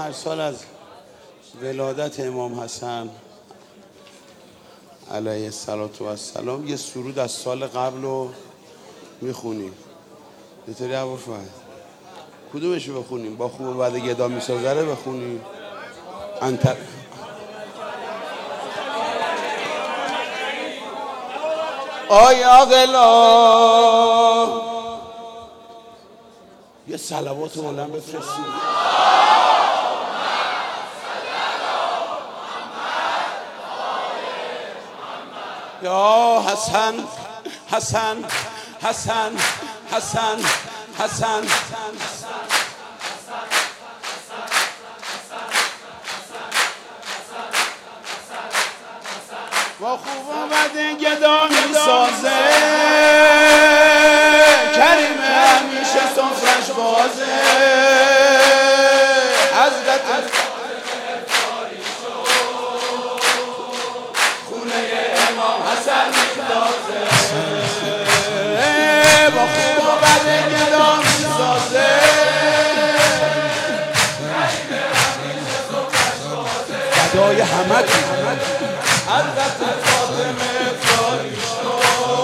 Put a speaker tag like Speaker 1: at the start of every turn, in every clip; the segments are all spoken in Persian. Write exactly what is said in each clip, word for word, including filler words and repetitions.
Speaker 1: هر سال از ولادت امام حسن علیه السلام یه سرود از سال قبل رو میخونیم. چطوری ابوالفضل؟ کدومشو بخونیم؟ با خوب و بد گدا میسازه رو بخونیم؟ انتر آی عاقلا یه صلوات بلند بفرستید. یا حسن حسن حسن حسن حسن با خوب و بد گدا میسازه، کریم همیشه سفرش بازه. حضرت خونه امام حسن میدازه، با خوب و بد گدا میسازه، فدای همه حضرت فاطمه فاریش رو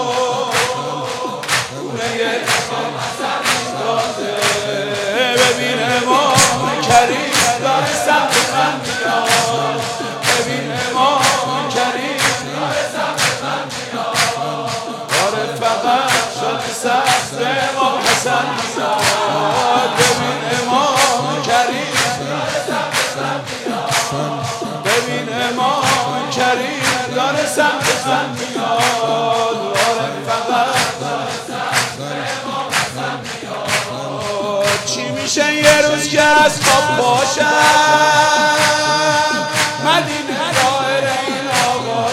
Speaker 1: خونه امام حسن میدازه. ببین امام کریم داره سمت من میاد، ببین امام کریم داره سمت من میاد، داره فقط شد سخت امام حسن میاد. ببین امام کریم داره سمت من میاد، ببین امام کریم داره سمت من میاد، داره فقط امام حسن میاد. چی میشه یه روز که از خواب باشم، مدینه دایر اینا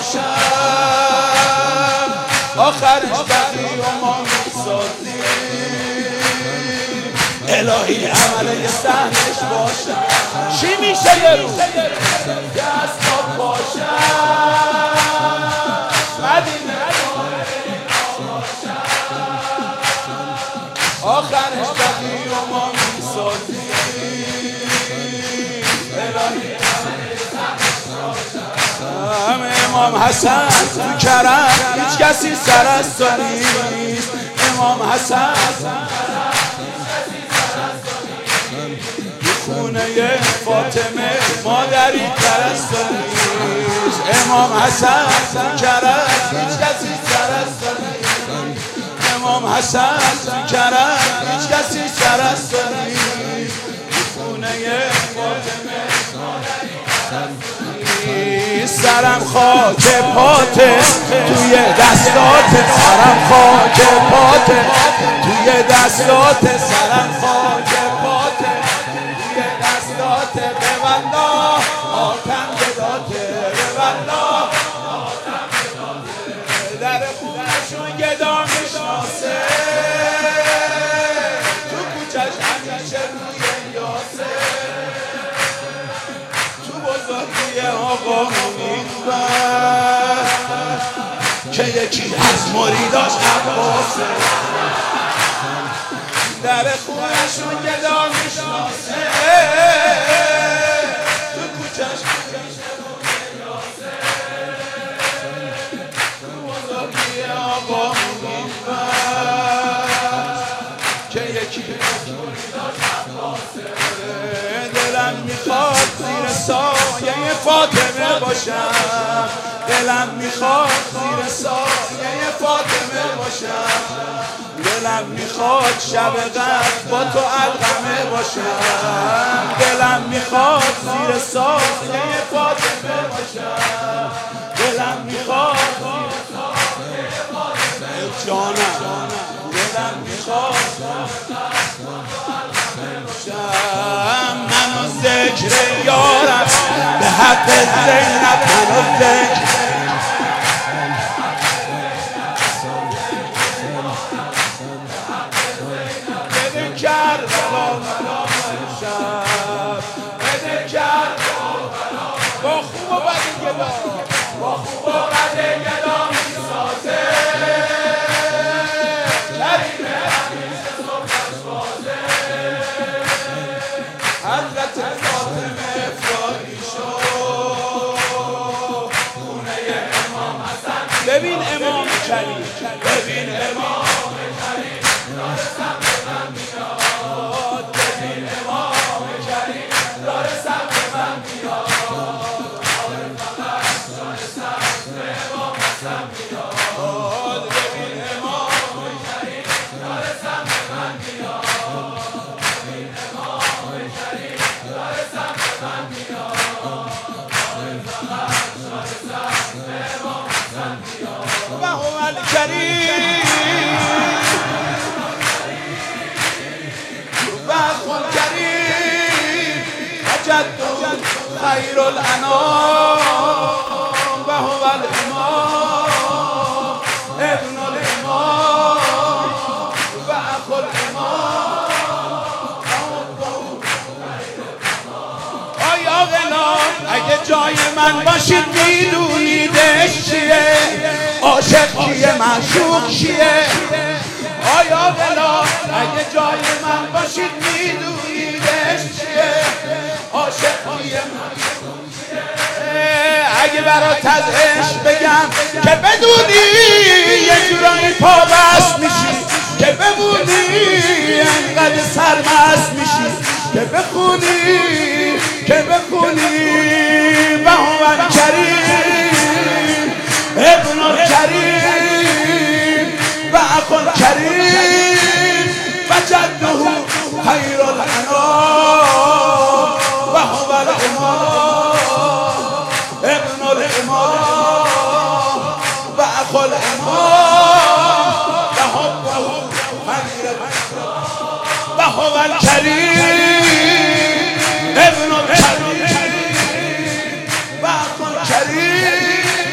Speaker 1: باشم، آخرش بقی و ما میسازیم، الهی عمل یه سهنش باشم. چی میشه یه روز که از خواب باشم، مدینه دایر اینا باشم، آخرش بقی و ما میسازیم، الهی امام حسن تو کرم هیچ کسی سر از تو نیست. امام حسن خونه فاطمه مادری تر از تو نیست. امام حسن تو کرم هیچ کسی سر از تو نیست. امام حسن تو کرم هیچ کسی سر از تو نیست. خونه فاطمه مادری تر از تو نیست. سرم خاک پاته توی دستاته، سرم خاک پاته توی دستاته، سرم خاک پاته توی دستاته. به والله آتم گداته، به والله آتم گداته. در خونشون گدا میشناسه، تو کوچش همیشه روی یاسه، تو بزرگی آقا میدن که یکی از مریداش عباسه. در خونشون گدا میشناسه، تو کوچش همیشه روی یاسه، تو بزرگی آقا میدن که یکی از مریداش عباسه. دلم میخواد زیر سایه فاطمه باشم، دلم میخواد زیر سایه فاطمه باشم، دلم میخواد شب قدر با تو علقمه باشم، دلم میخواد زیر سایه فاطمه باشم، دلم میخواد زیر سایه فاطمه جانم، دلم میخواد منو ذکر یارم به حق زینب، منو ذکر بده کربلا شب، بده کربلا با خوب و بد گدا، با خوب و بد گدا میسازه، کریم همیشه صبحش بازه. حضرت فاطمه ببین امام کریم، ببین امام کریم داره سمت من میاد، ببین امام کریم داره سمت من میاد، آره فقط داره سمت امام حسن میاد، ببین امام کریم داره سمت من میاد، ببین امام کریم داره سمت من میاد، آره فقط داره سمت امام حسن میاد. و هو الکریم و هو الکریم وجد خیر الانام و هو الامام ابن الامام و اخو الامام. آیا غلام اگه جای من باشید میدونیدش چیه؟ عاشق کیه؟ معشوق کیه؟ آیا غلام اگه جای من باشید میدونیدش چیه؟ عاشق کیه؟ معشوق کیه؟ اگه برات از عشق بگم که بدونی یه جورایی پابست میشی، که بمونی انقدر سرمست میشی، که بخونی که بخونی و هو الکریم ابن الکریم و اخو الکریم و جده خیر الانام و هو الامام ابن الامام و اخو الامام و حبه خیر و هو الکریم ابن الکریم و اخو الکریم.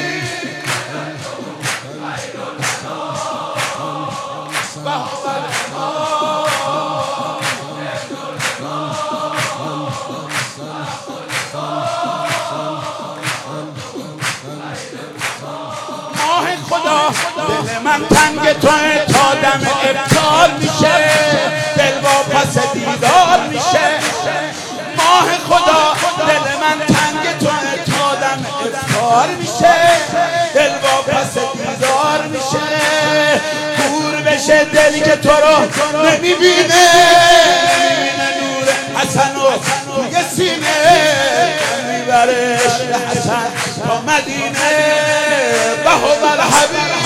Speaker 1: ماه خدا دل من تنگ توه تا دم ابطال میشه، دل واپس دیدار میشه. ماه خدا دل من تنگ توه تا دم ابطال میشه، دل واپس دیدار میشه. دور بشه دلی که تو رو نمیبینه، نمیبینه نور حسن و توی سینه، میبرش به حسن تا مدینه و هو الحبیب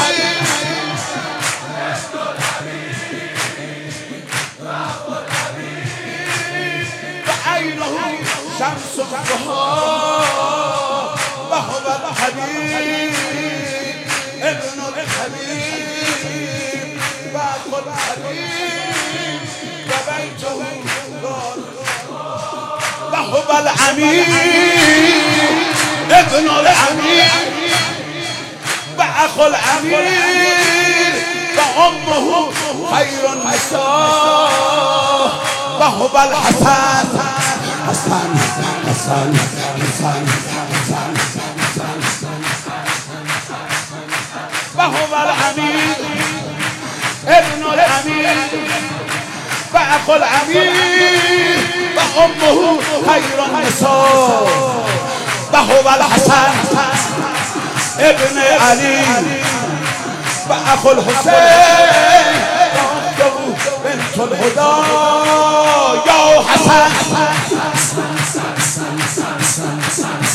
Speaker 1: و عینه شمس الضحی و هو الحبیب ابن الحبیب و اخو الحبیب و بیته و هو الامیر ابن الامیر و اخو الامیر و امه خیر النساء و هو الحسن حسن حسن حسن و هو الامیر ابن الامیر و اخو الامیر و امه خیر النساء و هو الحسن ابن علی و اخو الحسین و بنت الهدى یا حسن.